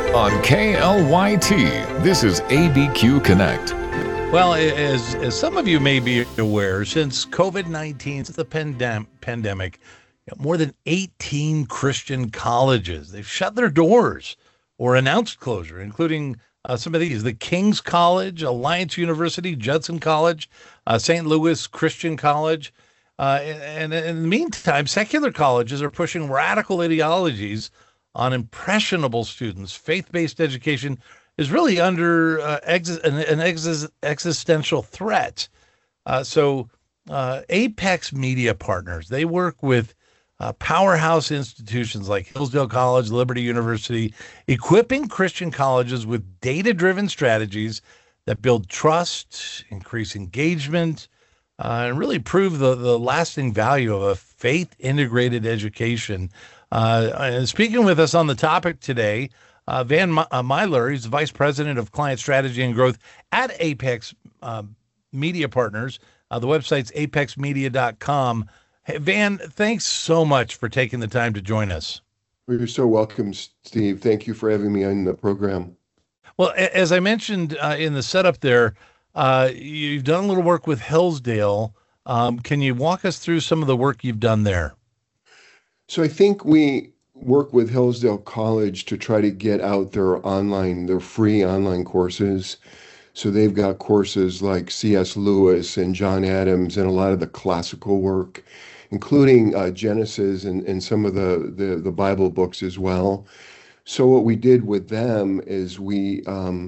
On KLYT, this is ABQ Connect. Well, as some of you may be aware, since COVID-19, since the pandemic, more than 18 Christian colleges, they've shut their doors or announced closure, including some of these: the King's College, Alliance University, Judson College, St. Louis Christian College. And in the meantime, secular colleges are pushing radical ideologies on impressionable students. Faith-based education is really under an existential threat. So Apex Media Partners, they work with powerhouse institutions like Hillsdale College, Liberty University, equipping Christian colleges with data-driven strategies that build trust, increase engagement, and really prove the lasting value of a faith-integrated education. And speaking with us on the topic today, Van Myler, he's the Vice President of Client Strategy and Growth at Apex Media Partners. The website's apexmedia.com. Hey, Van, thanks so much for taking the time to join us. Well, you're so welcome, Steve. Thank you for having me on the program. Well, as I mentioned in the setup there, you've done a little work with Hillsdale. Can you walk us through some of the work you've done there? So I think we work with Hillsdale College to try to get out their free online courses. So they've got courses like C.S. Lewis and John Adams and a lot of the classical work, including Genesis and some of the Bible books as well. So what we did with them is we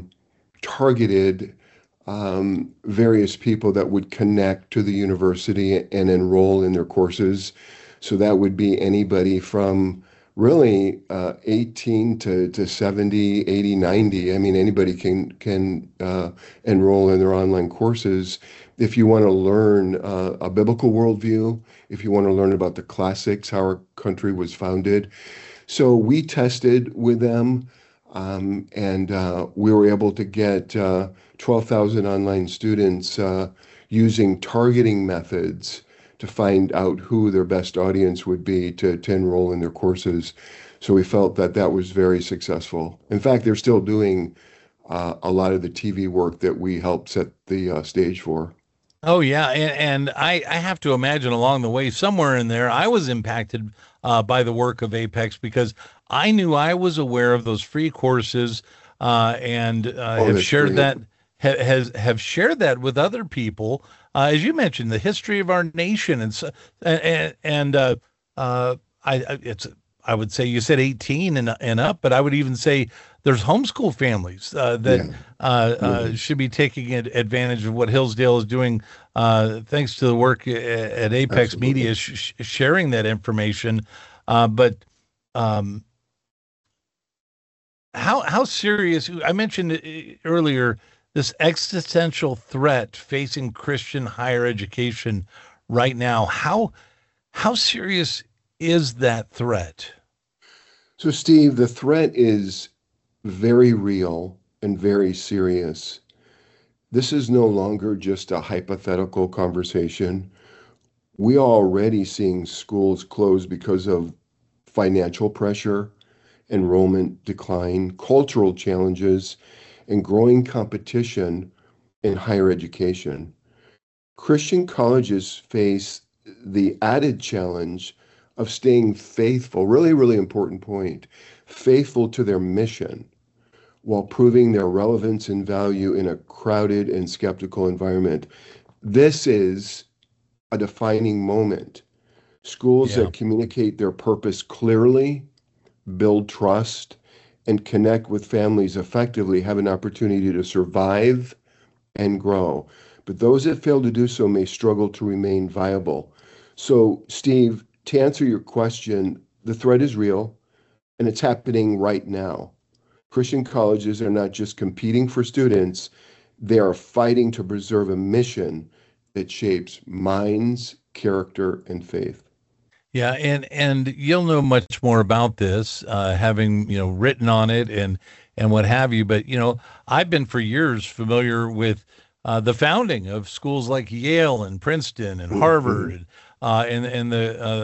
targeted various people that would connect to the university and enroll in their courses. So that would be anybody from really 18 to 70, 80, 90. I mean, anybody can enroll in their online courses. If you want to learn a biblical worldview, if you want to learn about the classics, how our country was founded. So we tested with them, and we were able to get 12,000 online students using targeting methods to find out who their best audience would be to enroll in their courses. So we felt that was very successful. In fact, they're still doing a lot of the TV work that we helped set the stage for. Oh, yeah. And I have to imagine along the way, somewhere in there, I was impacted by the work of Apex because I knew I was aware of those free courses and have shared that. Have shared that with other people, as you mentioned, the history of our nation, I would say you said 18 and up, but I would even say there's homeschool families that should be taking advantage of what Hillsdale is doing, thanks to the work at Apex Absolutely. Media sharing that information. But how serious? I mentioned earlier this existential threat facing Christian higher education right now. How serious is that threat? So, Steve, the threat is very real and very serious. This is no longer just a hypothetical conversation. We are already seeing schools close because of financial pressure, enrollment decline, cultural challenges, and growing competition in higher education. Christian colleges face the added challenge of staying faithful, really, really important point, faithful to their mission while proving their relevance and value in a crowded and skeptical environment. This is a defining moment. Schools that communicate their purpose clearly, build trust, and connect with families effectively have an opportunity to survive and grow. But those that fail to do so may struggle to remain viable. So, Steve, to answer your question, the threat is real and it's happening right now. Christian colleges are not just competing for students, they are fighting to preserve a mission that shapes minds, character, and faith. Yeah, and you'll know much more about this, having written on it and what have you. But I've been for years familiar with the founding of schools like Yale and Princeton and Harvard, and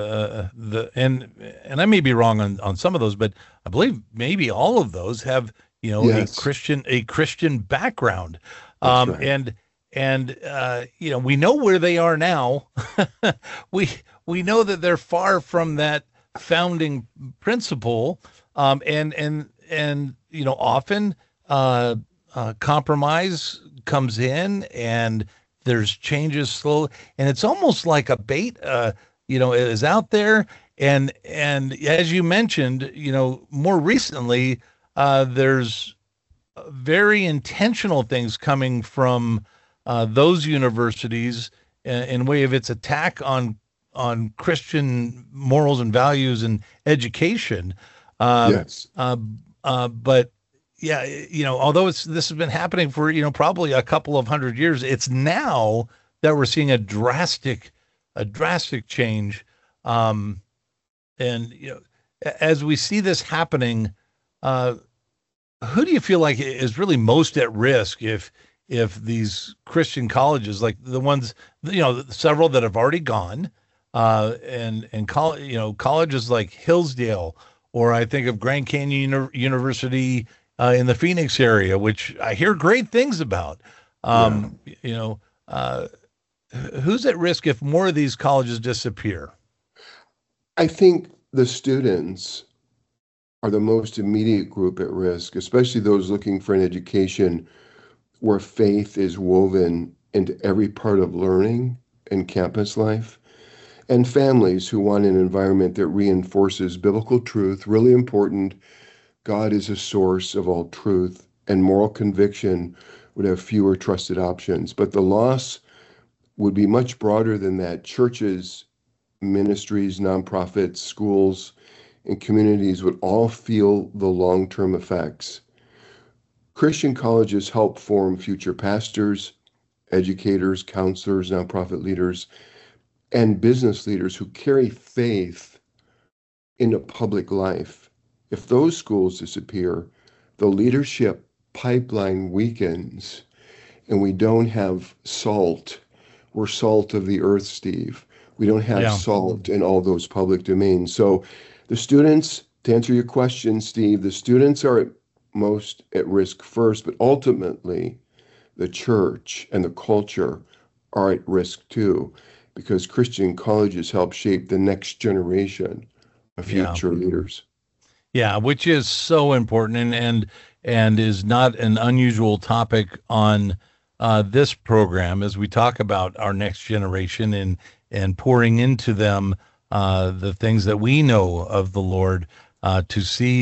I may be wrong on some of those, but I believe maybe all of those have Yes, A Christian background. that's right. And we know where they are now. we we know that they're far from that founding principle. Often compromise comes in, and there's changes slowly, and it's almost like a bait, is out there. And as you mentioned, more recently, there's very intentional things coming from those universities in way of its attack on Christian morals and values and education. Uh, Yes. uh, but yeah, although this has been happening for probably a couple of hundred years, it's now that we're seeing a drastic change. Um, and as we see this happening, uh, who do you feel like is really most at risk if these Christian colleges, like the ones, several that have already gone, colleges like Hillsdale, or I think of Grand Canyon University in the Phoenix area, which I hear great things about. Yeah. Um, you know, uh, who's at risk if more of these colleges disappear? I think the students are the most immediate group at risk, especially those looking for an education where faith is woven into every part of learning and campus life, and families who want an environment that reinforces biblical truth, really important. God is a source of all truth, and moral conviction would have fewer trusted options. But the loss would be much broader than that. Churches, ministries, nonprofits, schools, and communities would all feel the long-term effects. Christian colleges help form future pastors, educators, counselors, nonprofit leaders, and business leaders who carry faith into public life. If those schools disappear, the leadership pipeline weakens, and we don't have salt. We're salt of the earth, Steve. We don't have Yeah. salt in all those public domains. So the students, to answer your question, Steve, the students are most at risk first, but ultimately the church and the culture are at risk too, because Christian colleges help shape the next generation of Yeah. future leaders. Yeah, which is so important, and is not an unusual topic on this program as we talk about our next generation, and pouring into them the things that we know of the Lord, to see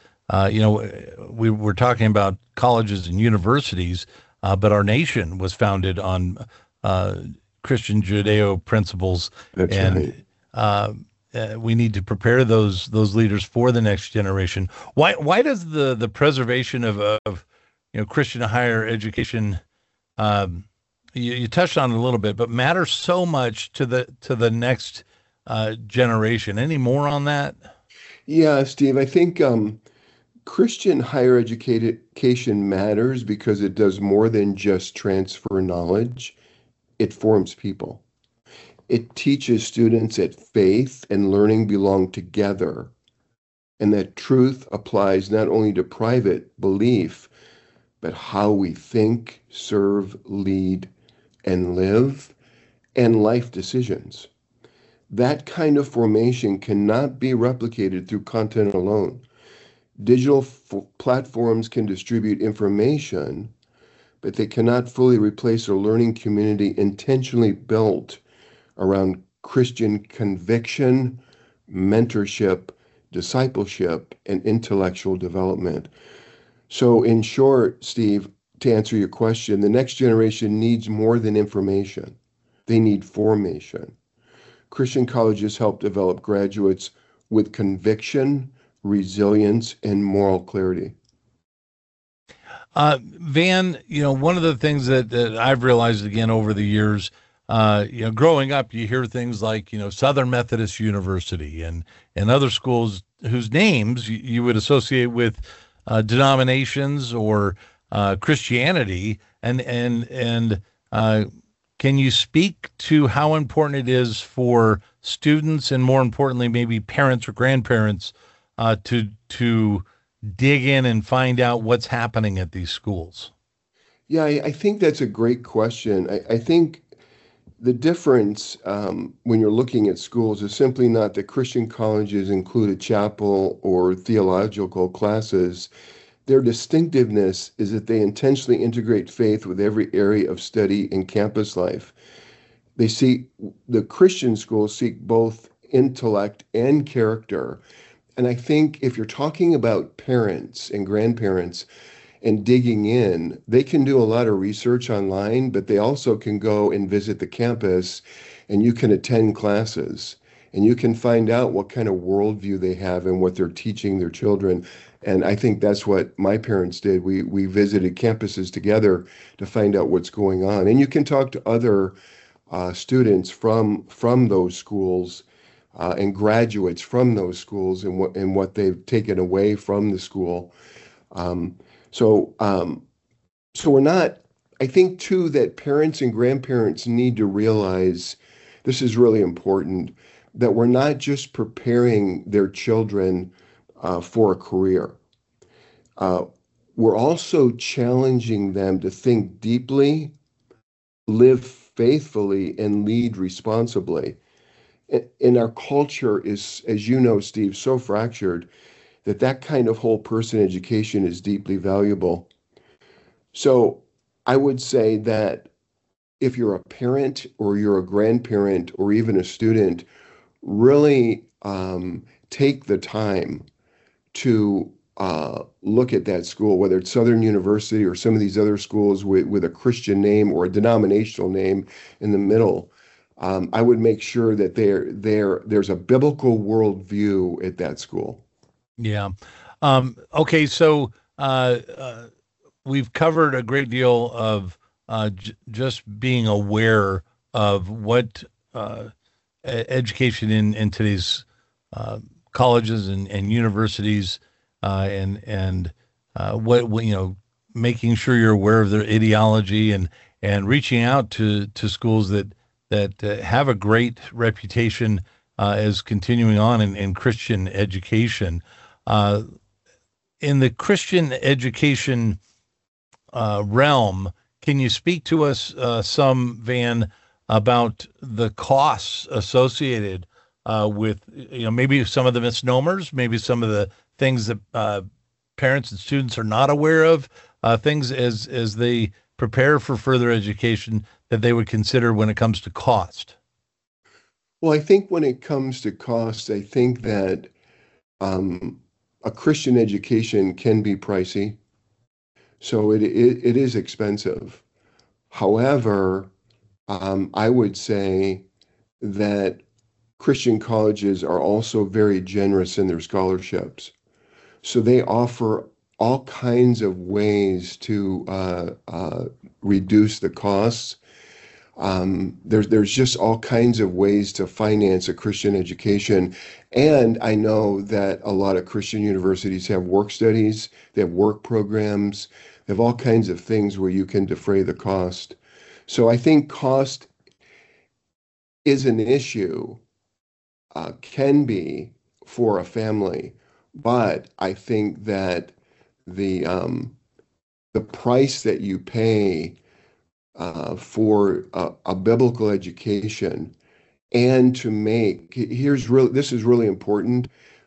we were talking about colleges and universities, but our nation was founded on uh, Christian Judeo principles, That's right. and uh, we need to prepare those leaders for the next generation. Why does the preservation of Christian higher education, um, you touched on it a little bit, but matter so much to the next generation? Any more on that? Yeah, Steve, I think Christian higher education matters because it does more than just transfer knowledge. It forms people. It teaches students that faith and learning belong together, and that truth applies not only to private belief, but how we think, serve, lead, and live, and life decisions. That kind of formation cannot be replicated through content alone. Digital platforms can distribute information, but they cannot fully replace a learning community intentionally built around Christian conviction, mentorship, discipleship, and intellectual development. So, in short, Steve, to answer your question, the next generation needs more than information, they need formation. Christian colleges help develop graduates with conviction, resilience, and moral clarity. Van, one of the things that I've realized again over the years, growing up, you hear things like, Southern Methodist University and other schools whose names you would associate with denominations or Christianity, and can you speak to how important it is for students, and more importantly, maybe parents or grandparents, to dig in and find out what's happening at these schools? Yeah, I think that's a great question. I think the difference when you're looking at schools is simply not that Christian colleges include a chapel or theological classes. Their distinctiveness is that they intentionally integrate faith with every area of study in campus life. They seek, the Christian schools seek both intellect and character. And I think if you're talking about parents and grandparents and digging in, they can do a lot of research online, but they also can go and visit the campus and you can attend classes and you can find out what kind of worldview they have and what they're teaching their children. And I think that's what my parents did. We visited campuses together to find out what's going on. And you can talk to other students from those schools and graduates from those schools and what they've taken away from the school. Um, so so we're not. I think too that parents and grandparents need to realize this is really important that we're not just preparing their children for a career. Uh, we're also challenging them to think deeply, live faithfully, and lead responsibly. And our culture is, as you know, Steve, so fractured that that kind of whole person education is deeply valuable. So I would say that if you're a parent or you're a grandparent or even a student, really take the time to look at that school, whether it's Southern University or some of these other schools with a Christian name or a denominational name in the middle. I would make sure that there's a biblical worldview at that school. Yeah. Okay. So we've covered a great deal of just being aware of what education in today's colleges and universities and what making sure you're aware of their ideology and reaching out to schools that have a great reputation as continuing on in Christian education. Uh, in the Christian education realm, can you speak to us some, Van, about the costs associated with maybe some of the misnomers, maybe some of the things that parents and students are not aware of, things as they prepare for further education that they would consider when it comes to cost? Well, I think when it comes to cost, I think that um, a Christian education can be pricey, so it is expensive. However, I would say that Christian colleges are also very generous in their scholarships. So they offer all kinds of ways to reduce the costs. There's just all kinds of ways to finance a Christian education. And I know that a lot of Christian universities have work studies, they have work programs, they have all kinds of things where you can defray the cost. So I think cost is an issue, can be for a family, but I think that the the price that you pay for a biblical education and to make this is really important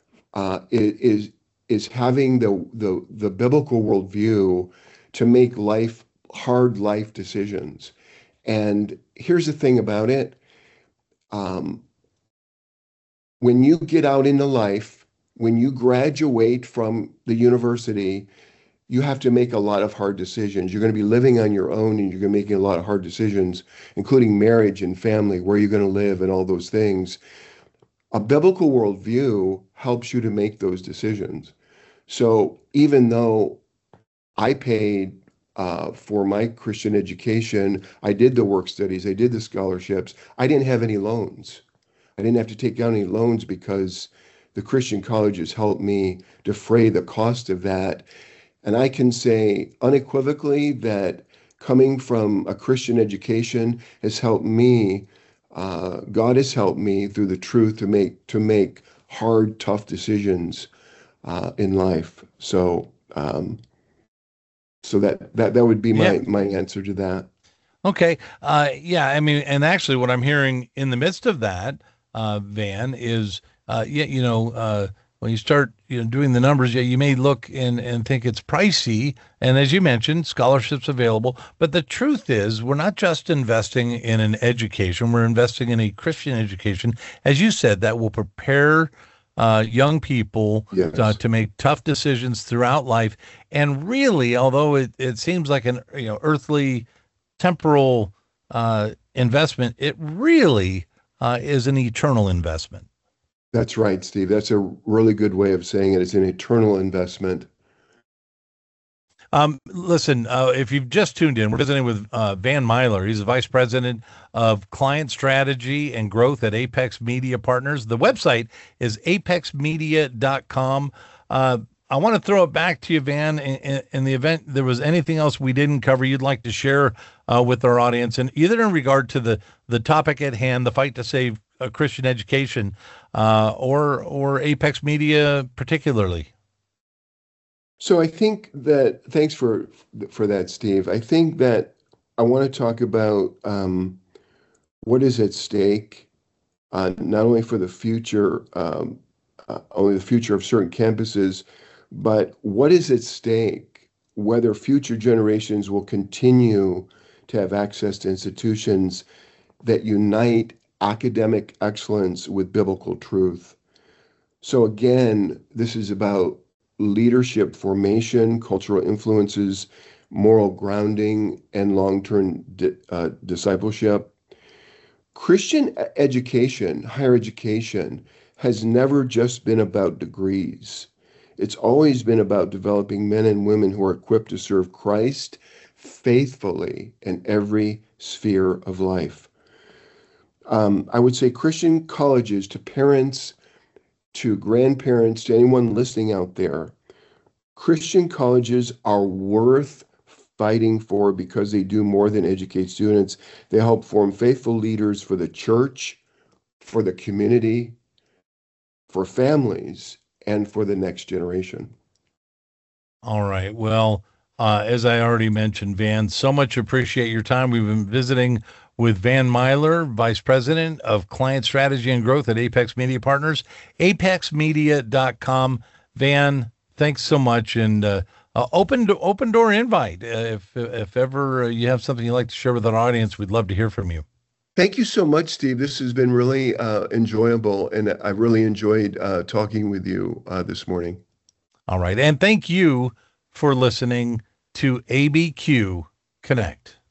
is having the biblical worldview to make hard life decisions. And here's the thing about it. Um, when you get out into life, when you graduate from the university, you have to make a lot of hard decisions. You're going to be living on your own and you're going to be making a lot of hard decisions, including marriage and family, where you're going to live and all those things. A biblical worldview helps you to make those decisions. So even though I paid for my Christian education, I did the work studies, I did the scholarships, I didn't have any loans. I didn't have to take out any loans because the Christian colleges helped me defray the cost of that. And I can say unequivocally that coming from a Christian education has helped me. God has helped me through the truth to make hard, tough decisions in life. So that would be Yeah. my answer to that. Okay. Yeah. I mean, and actually, what I'm hearing in the midst of that, Van, is yeah, when you start doing the numbers, yeah, you may look and think it's pricey, and as you mentioned, scholarships available. But the truth is, we're not just investing in an education; we're investing in a Christian education, as you said, that will prepare young people Yes, to make tough decisions throughout life. And really, although it seems like an earthly temporal investment, it really is an eternal investment. that's right, Steve. That's a really good way of saying it. It's an eternal investment. Listen, if you've just tuned in, we're visiting with Van Myler. He's the Vice President of Client Strategy and Growth at Apex Media Partners. The website is apexmedia.com. I want to throw it back to you, Van, in the event there was anything else we didn't cover you'd like to share with our audience, and either in regard to the topic at hand, the fight to save Christian education, or Apex Media particularly. So I think that thanks for that, Steve. I think that I want to talk about what is at stake, not only for the future, only the future of certain campuses, but what is at stake, whether future generations will continue to have access to institutions that unite academic excellence with biblical truth. So again, this is about leadership formation, cultural influences, moral grounding, and long-term discipleship. Christian education, higher education, has never just been about degrees. It's always been about developing men and women who are equipped to serve Christ faithfully in every sphere of life. I would say Christian colleges, to parents, to grandparents, to anyone listening out there, Christian colleges are worth fighting for because they do more than educate students. They help form faithful leaders for the church, for the community, for families, and for the next generation. All right. Well, as I already mentioned, Van, so much appreciate your time. We've been visiting with Van Myler, Vice President of Client Strategy and Growth at Apex Media Partners, apexmedia.com. Van, thanks so much. And open door invite. If ever you have something you'd like to share with our audience, we'd love to hear from you. Thank you so much, Steve. This has been really enjoyable, and I really enjoyed talking with you this morning. All right. And thank you for listening to ABQ Connect.